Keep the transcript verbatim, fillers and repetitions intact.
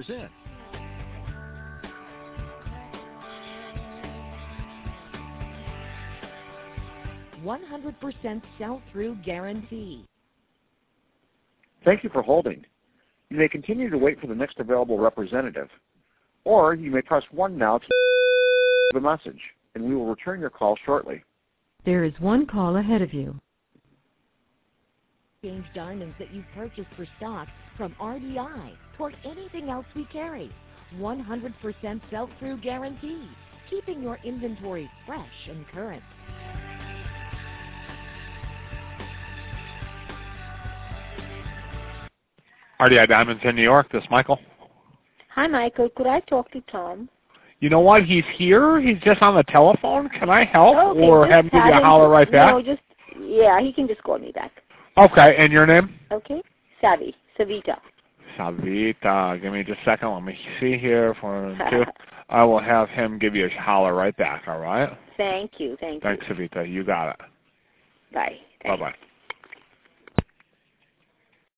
percent. one hundred percent sell-through guarantee. Thank you for holding. You may continue to wait for the next available representative, or you may press one now to leave a message, and we will return your call shortly. There is one call ahead of you. Exchange diamonds that you've purchased for stock from R D I toward anything else we carry. one hundred percent sell-through guarantee, keeping your inventory fresh and current. R D I Diamonds in New York, this is Michael. Hi, Michael. Could I talk to Tom? You know what? He's here. He's just on the telephone. Can I help Okay, or just have him give you a him holler right back? No, just, yeah, he can just call me back. Okay, and your name? Okay. Savvy. Savita. Savita. Give me just a second. Let me see here. For two. I will have him give you a holler right back, all right? Thank you. Thank Thanks, you. Savita. You got it. Bye. Bye-bye.